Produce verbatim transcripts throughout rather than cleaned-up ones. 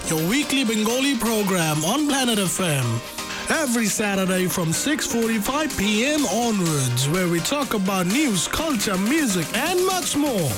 your weekly Bengali program on Planet F M. Every Saturday from six forty-five p.m. onwards, where we talk about news, culture, music, and much more.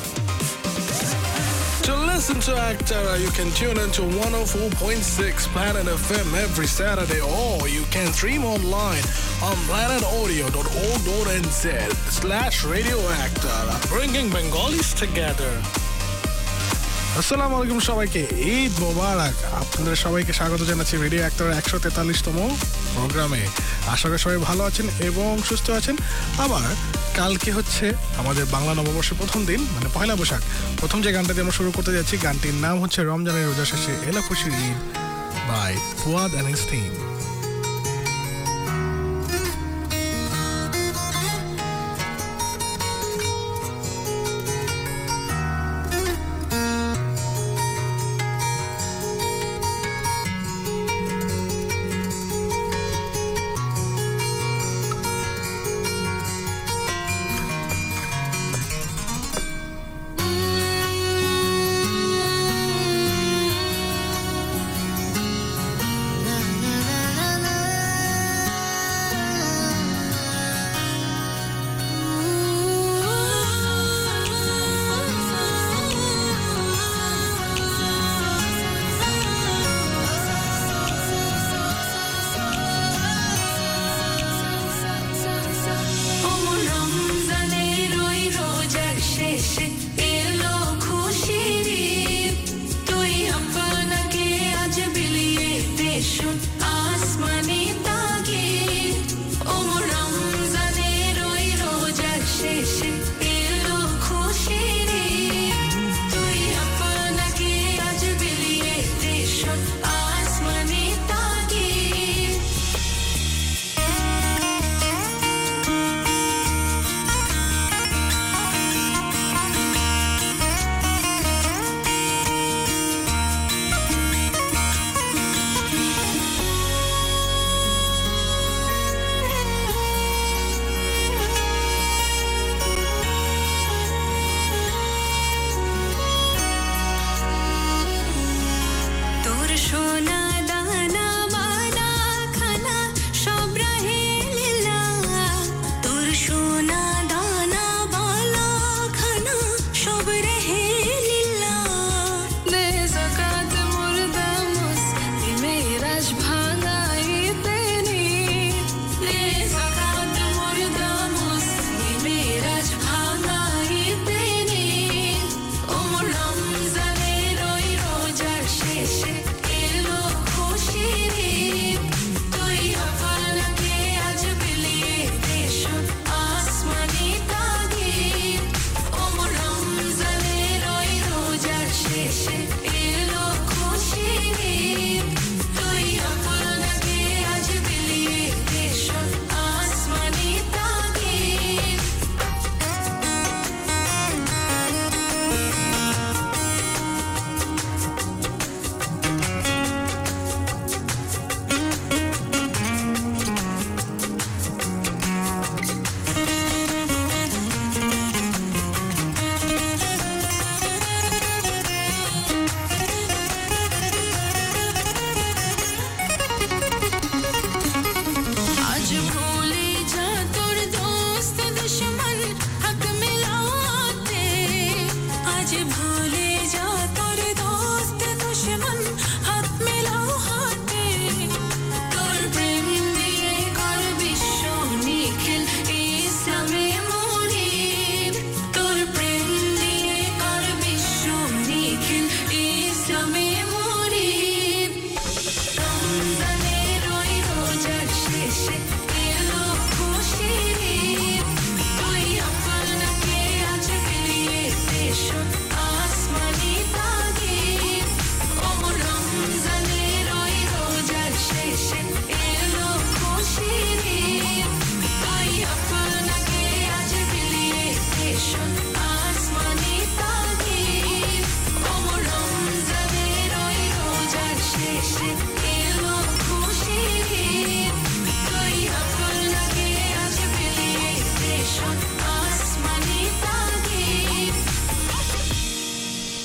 To listen to Actara, you can tune into one oh four point six Planet F M every Saturday, or you can stream online on planet audio dot org dot n z slash radio Actara, bringing Bengalis together. আসসালামু আলাইকুম সবাইকে, ঈদ মোবারক। আপনাদের সবাইকে স্বাগত জানাচ্ছি radio অ্যাক্টরের একশো তেতাল্লিশতম প্রোগ্রামে। আশা করি সবাই ভালো আছেন এবং সুস্থ আছেন। আবার কালকে হচ্ছে আমাদের বাংলা নববর্ষের প্রথম দিন, মানে পয়লা বৈশাখ। প্রথম যে গানটা দিয়ে আমরা শুরু করতে যাচ্ছি, গানটির নাম হচ্ছে রমজানের রোজা শেষে এলো খুশির Eid by Fuad and his team. na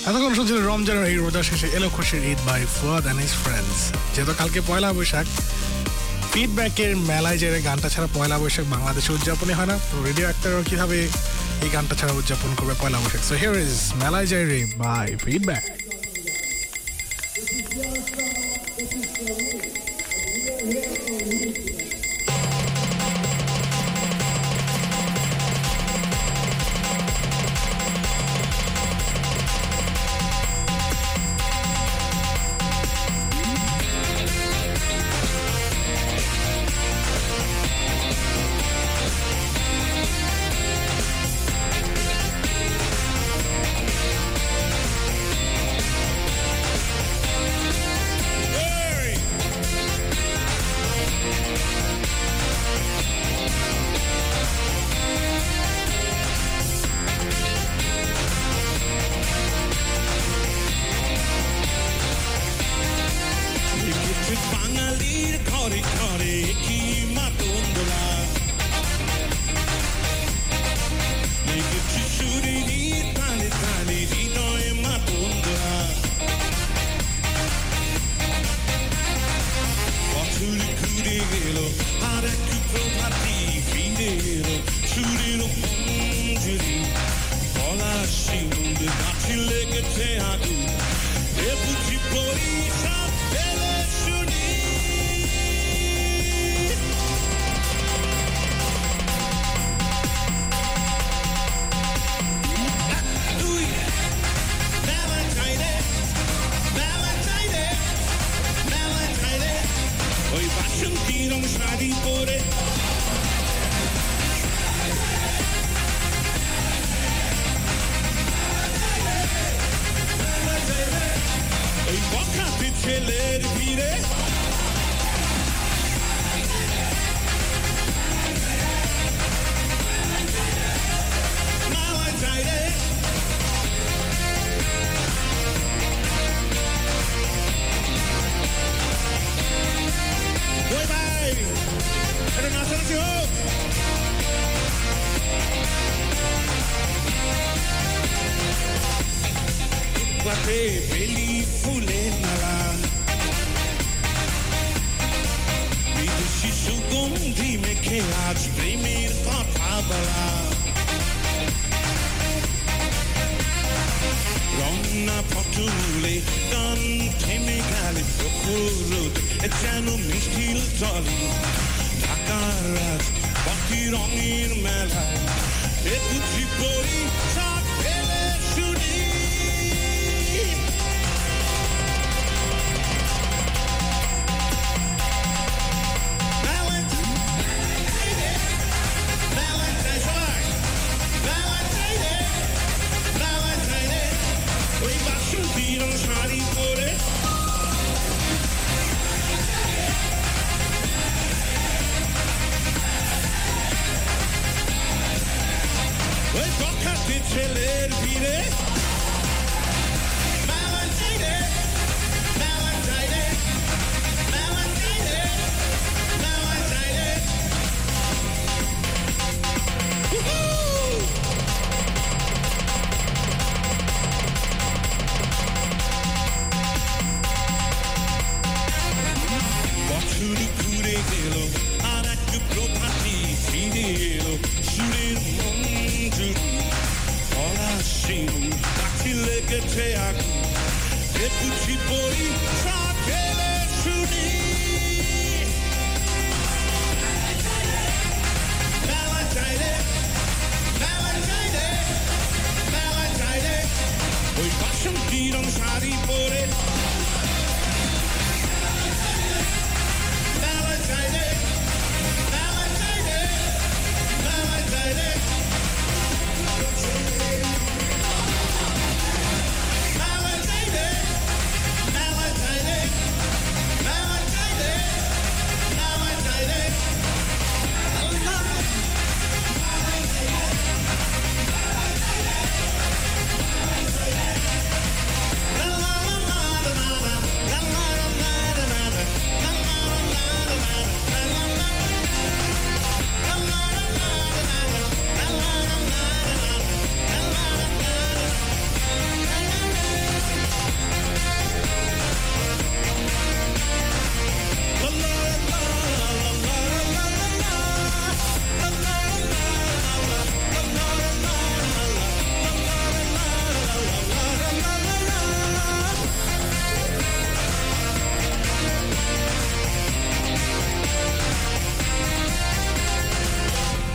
এতক্ষণ শুনছিলেন রমজানের এই রোজা শেষে এলো খুশির Eid by Fuad and his friends. যেহেতু কালকে পয়লা বৈশাখ, ফিডব্যাকের মেলায় যে গানটা ছাড়া পয়লা বৈশাখ বাংলাদেশে উদযাপনই হয় না, তো রেডিও অ্যাক্টরও কিভাবে এই গানটা ছাড়া উদযাপন করবে Poila Boishakh. So here is মেলায় যাই রে বাই ফিডব্যাক।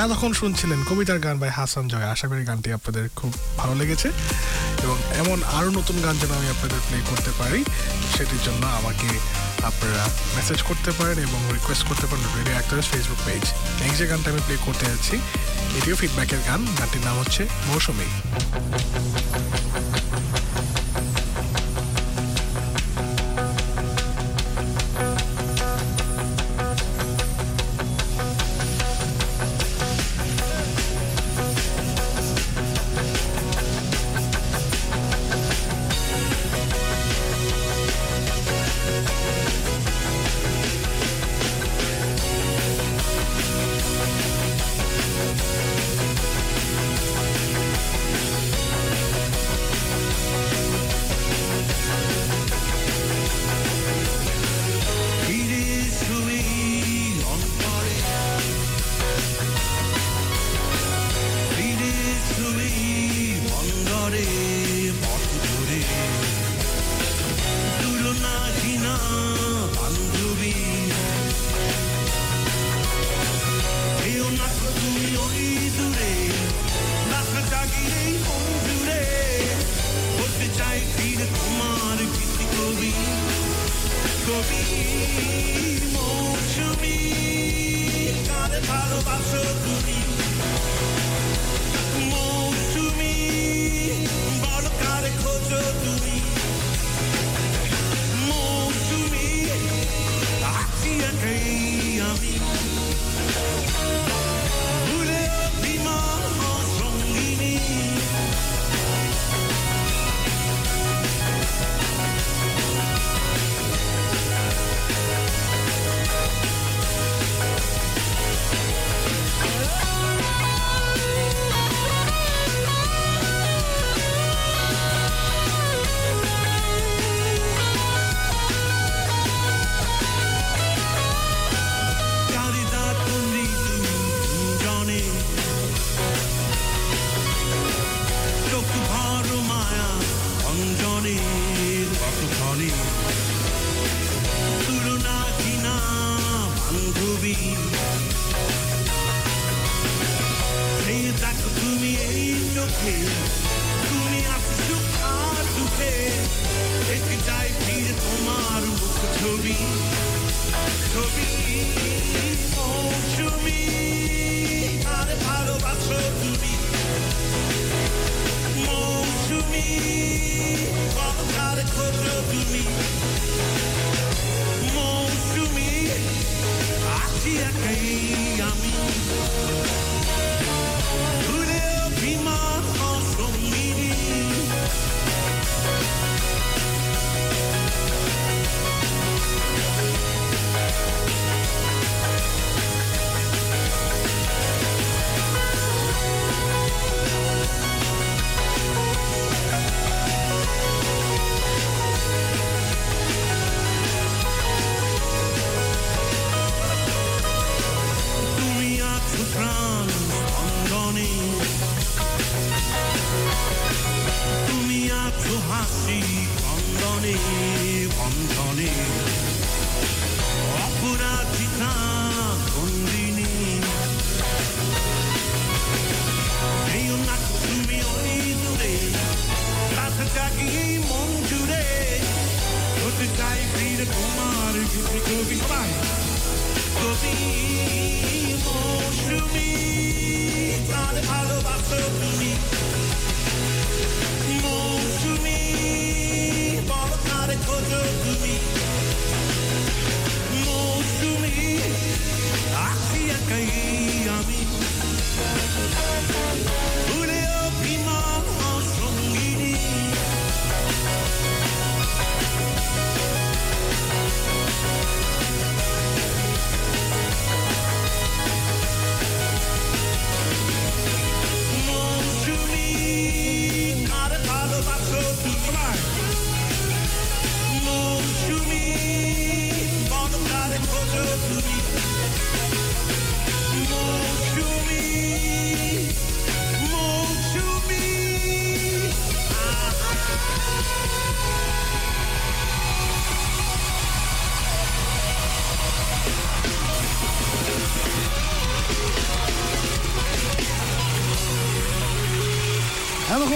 এতক্ষণ শুনছিলেন কবিতার গান বাই হাসান জয়। আশা করি গানটি আপনাদের খুব ভালো লেগেছে এবং এমন আরও নতুন গান যেন আমি আপনাদের প্লে করতে পারি সেটির জন্য আমাকে আপনারা মেসেজ করতে পারেন এবং রিকোয়েস্ট করতে পারেন রেডিও অ্যাক্টরের ফেসবুক পেজ। এই যে গানটা আমি প্লে করতে যাচ্ছি এটিও ফিডব্যাকের গান, গানটির নাম হচ্ছে মৌসুমী।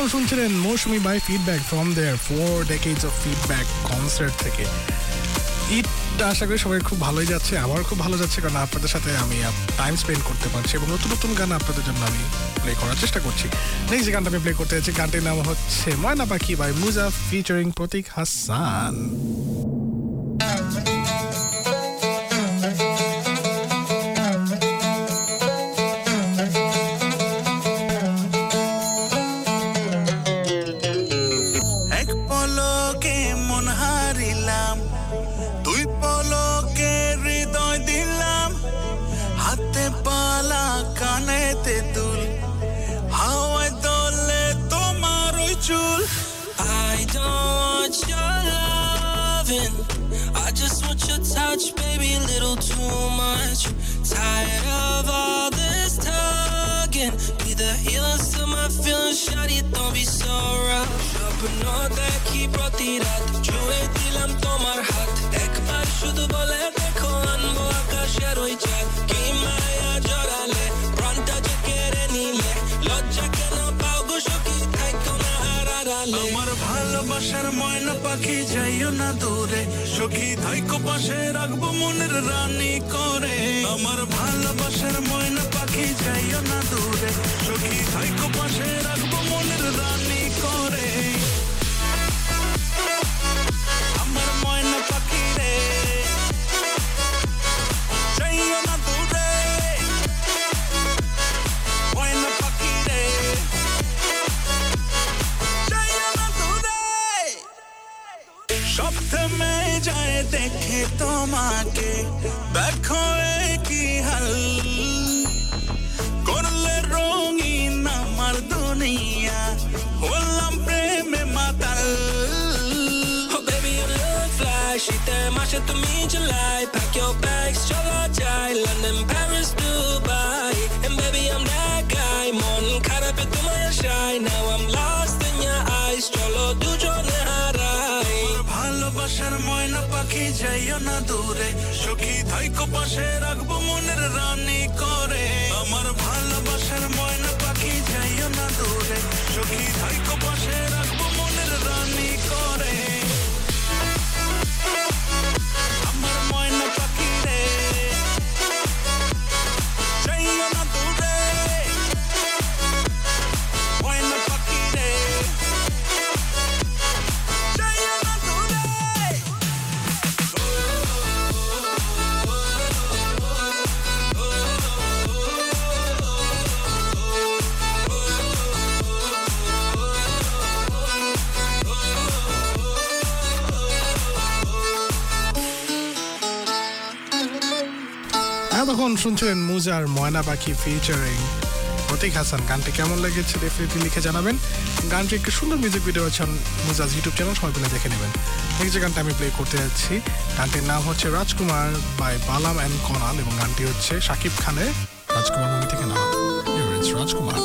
এতক্ষণ শুনছিলেন Mousumi by Feedback from their four decades of Feedback concert থেকে। ঈদটা আশা করি সবাই খুব ভালোই যাচ্ছে, আমার খুব ভালো যাচ্ছে, কারণ আপনাদের সাথে আমি টাইম স্পেন্ড করতে পারছি এবং নতুন নতুন গান আপনাদের জন্য আমি প্লে করার চেষ্টা করছি। নেক্সট যে গানটা আমি প্লে করতে যাচ্ছি, গানটির নাম হচ্ছে ময়না পাখি by Muza featuring Pratik Hasan. Baby, a little too much. Tired of all this talking. Be the healer to my feelings, shawty, don't be so rough. Apno dekhi proti raat jue dilam tomar hath. Ekbar shudhu bole dekho anbo akasher oi chaat. Ki maya jorale pronta je kere nile. Lojja ke na pao go shoki thaiko na hararale. Amar bhalobashar moyna pakhi jaiyo na dure. Shoki thaiko pashe রাখবো মনের রানী করে। আমার ভালোবাসার ময়না পাখি যাইও না দূরে, সখী থাইকো পাশে রাখবো মনের রানী করে। আমার ময়না পাখি রে যাইও না দূরে, ময়না পাখি রে যাইও না দূরে। সব থেমে যায় দেখে তোমাকে, দেখো কি হাল করলে রঙিন আমার দুনিয়া, হলাম প্রেমে মাতাল। Oh baby, you look fly, শীতে মাসে তুমি July. Pack your bags, চলো যাই London, Paris, Dubai. And baby, I'm that guy, মন খারাপে তোমার আশায়. Now I'm lost in your eyes, চলো দুজনে হারাই। ভালোবাসার ময়না পাখি যাইও না দূরে, সখী থাইকো পাশে রাখবো মনের রানী করে। আমার ভালোবাসার ময়না পাখি যাইও না দূরে, সখী থাইকো পাশে রাখবো মনের রানী করে। আমার ময়না পাখি রে যাইও না দূরে, ময়না পাখি রে যাইও না দূরে। এতক্ষণ শুনছিলেন মুজার ময়না পাখি ফিচারিং প্রতীক হাসান। গানটি কেমন লেগেছে ডেফিনেটলি লিখে জানাবেন। গানটি একটি সুন্দর মিউজিক ভিডিও আছে মুজাজ ইউটিউব চ্যানেল, সবাই পেলে দেখে নেবেন। নেক্সট যে গানটা আমি প্লে করতে যাচ্ছি, গানটির নাম হচ্ছে রাজকুমার বাই বালাম অ্যান্ড কনাল এবং গানটি হচ্ছে শাকিব খানের রাজকুমার মুভি থেকে নেওয়া। রাজকুমার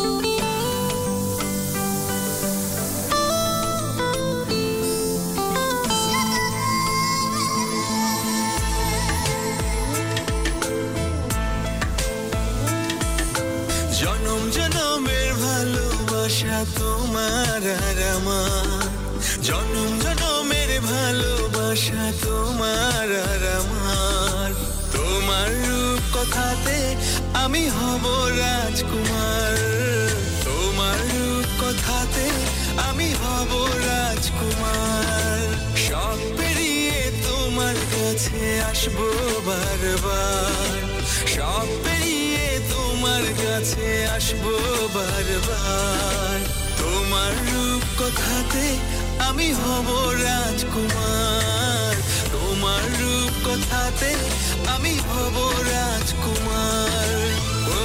জনম জনমের ভালোবাসা তোমার আর আমার, জনম জনমের ভালোবাসা তোমার আর আমার। তোমার রূপ কথাতে আমি হব রাজকুমার, তোমার রূপ কথাতে আমি হব রাজকুমার। সব পেরিয়ে তোমার কাছে আসবো বারবার, সব পেরিয়ে তোমার কাছে আসবো বারবার। তোমার রূপ কথাতে আমি হব রাজকুমার, তোমার রূপ কথাতে আমি হব রাজকুমার। ও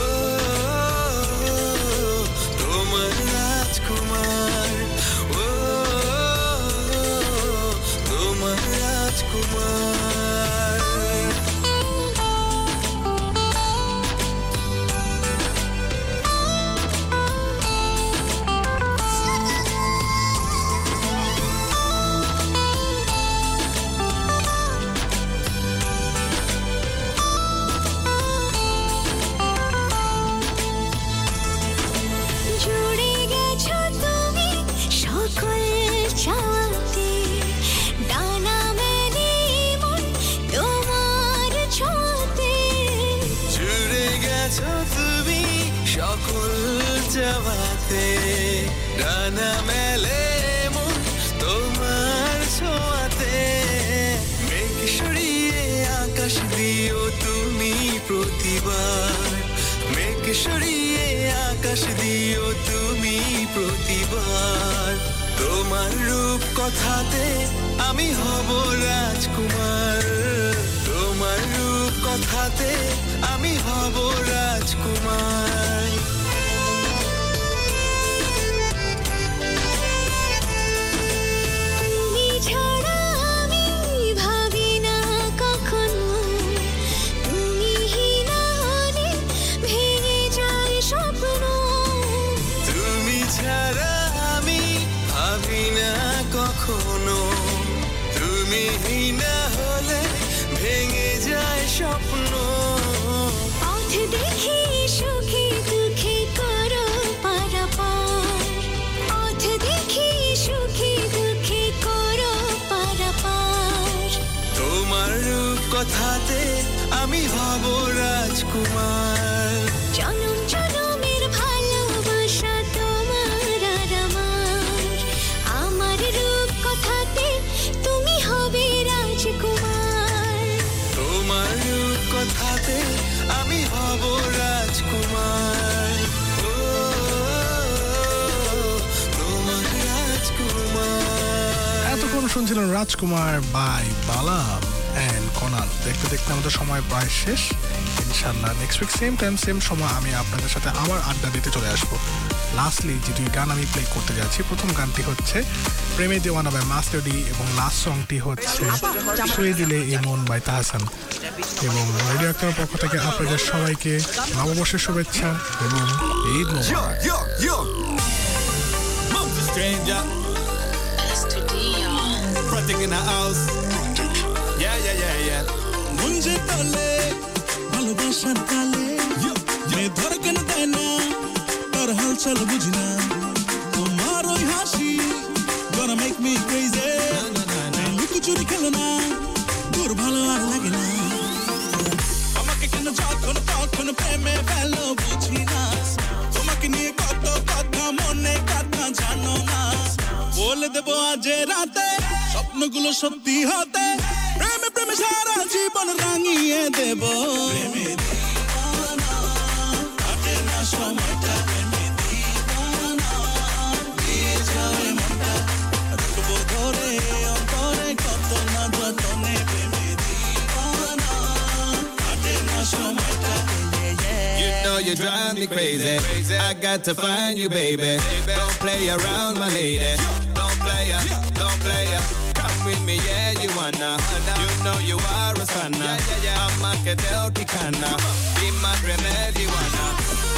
তোমার রাজকুমার, ও তোমার রাজকুমার। ছোঁয়াতে ডানা মেলে মন তোমার ছোঁয়াতে মেঘ সরিয়ে আকাশ দিও তুমি প্রতিবার মেঘ সরিয়ে আকাশ দিও তুমি প্রতিবার তোমার রূপ কথাতে আমি হব রাজকুমার তোমার রূপ কথাতে আমি হব রাজকুমার তুমি ছাড়া আমি ভাবি না কখনো তুমি না হলে ভেঙে যায় স্বপ্ন তুমি ছাড়া আমি ভাবি না কখনো তুমি না হলে ভেঙে যায় স্বপ্ন পথ দেখি সুখে দুঃখে করো পারাপার পথ দেখি সুখে দুঃখে করো পারাপার তোমার রূপ কথাতে আমি হব রাজকুমার জনম জনমের ভালোবাসা তোমার আর আমার আমার রূপ কথাতে তুমি হবে রাজকুমার তোমার রূপ কথাতে আমি হব রাজকুমার ও তোমার রাজকুমার এতক্ষণ শুনছিলেন রাজকুমার বাই বালা অ্যান্ড কোনাল। দেখতে দেখতে আমাদের সময় প্রায় শেষ। ইনশাল্লাহ next week same time same সময় আমি আপনাদের সাথে আবার আড্ডা দিতে চলে আসবো। লাস্টলি যে দুই গান আমি প্লে করতে যাচ্ছি, প্রথম গানটি হচ্ছে প্রেমে দেওয়ানা বাই মাস্টার ডি এবং লাস্ট সংটি হচ্ছে ছুঁয়ে দিলে এই মন বাই তাহসান। এবং রেডিও একটার পক্ষ থেকে আপনাদের সবাইকে নববর্ষের শুভেচ্ছা এবং ঈদ মোবারক। Yo, yo, move the stranger. Project in the house. Yeah, yeah, yeah, yeah. মুঞ্জে তলে ভালোবাসার কালে মে ধর কেন দেয় না তোর হালচাল বুঝি না তোমার ওই হাসি gonna make me crazy লুকোচুরি খেলো না দূর ভালো আর লাগে না আমাকে কেন যখন তখন প্রেমে ফেলো বুঝি না তোমাকে নিয়ে কত কথা মনে কথা জানো না বলে দেবো আজ রাতে স্বপ্নগুলো সত্যি হতে প্রেমে প্রেমে সারা জীবন রাঙিয়ে দেব প্রেমে দিওয়ানা কাটে না সময়টা প্রেমে দিওয়ানা দিয়ে যাবে মনটা রাখবো ধরে অন্তরে কত না যতনে প্রেমে দিওয়ানা কাটে না সময়টা You know you drive me crazy. I got to find you, baby. Don't play around, my lady. Don't play ya, don't play ya. Come with me, yeah, you wanna. You know you are a stunner. I'm a cadel picana. Be my remedy, you wanna.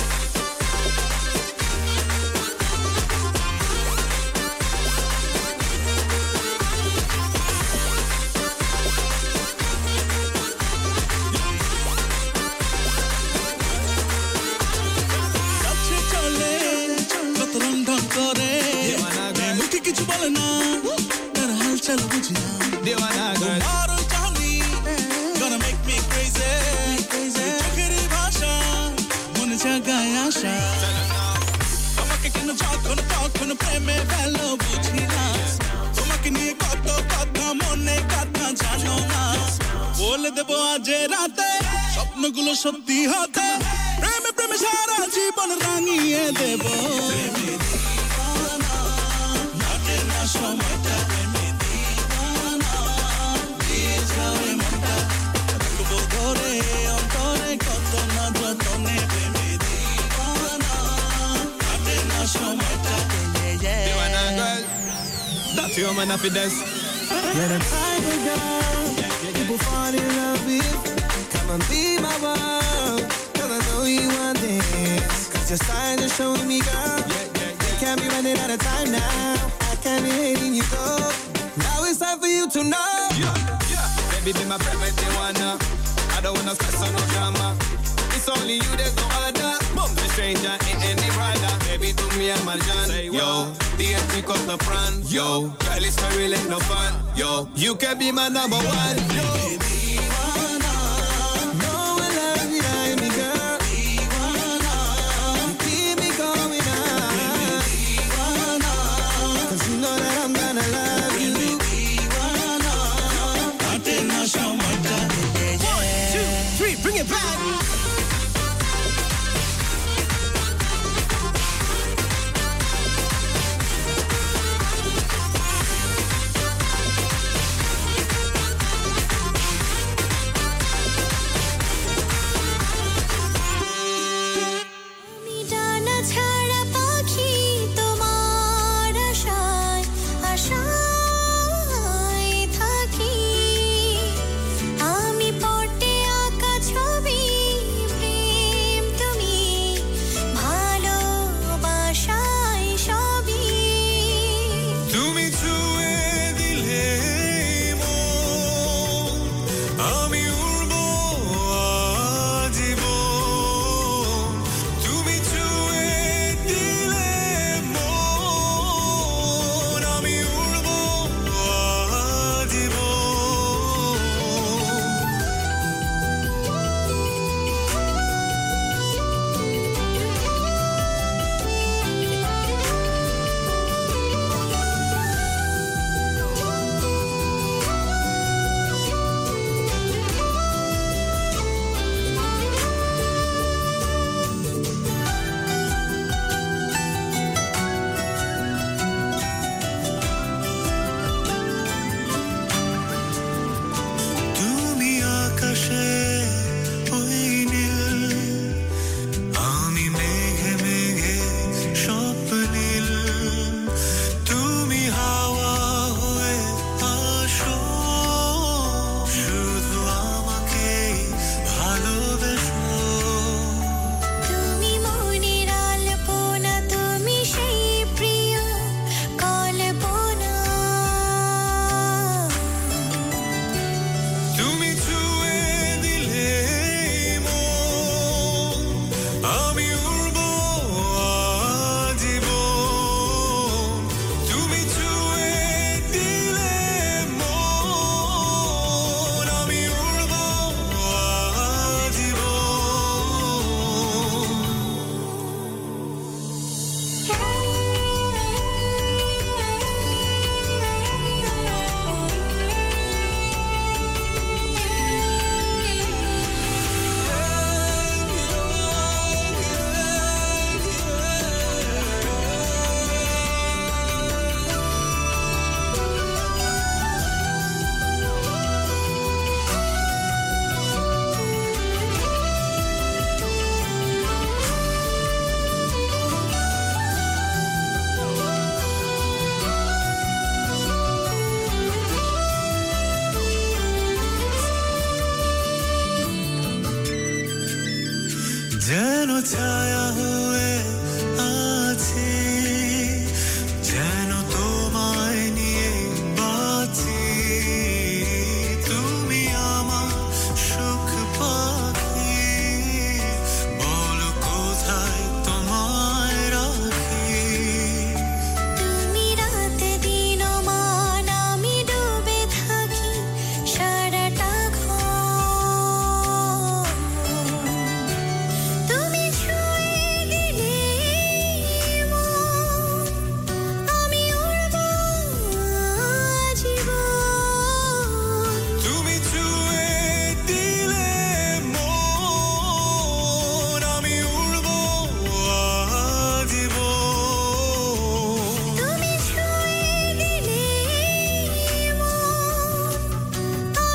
কাছে চলে কত রন্ধন করে মুখে কিছু বলে না তার হালচাল বুঝি না Diwana girl. তোমার ওই চাহনি gonna make me crazy চোখের এই ভাষা মনে জাগায় আশা আমাকে কেন যখন তখন প্রেমে ফেলো বুঝি না তোমাকে নিয়ে কত কথা মনে কথা জানো না বলে দেবো আজ রাতে স্বপ্নগুলো সত্যি হতে প্রেমে প্রেমে সারা জীবন রাঙিয়ে দেব প্রেমে দিওয়ানা কাটে না সময়টা প্রেমে দিওয়ানা দিয়ে যাবে মনটা রাখবো ধরে অন্তরে কত না যতনে প্রেমে দিওয়ানা কাটে না সময়টা Diwana girl. That's your man of this. You're the type of girl people fall in love with. Come and be my world, 'cause I know you want this. 'Cause your signs are showing me, girl. You can't be running out of time now. I can't be letting you go. Now it's time for you to know. Yeah, yeah. Baby, be my private Diwana. I don't wanna stress on no drama. It's only you, there's no other. Mom, the stranger ain't any brother. Baby, to me and my John. Yo, the pick up the front. Yo, girl, it's for real, ain't no fun. Yo, you can be my number one. Yo, No one loves me like me, girl. You keep me going on. छाया हो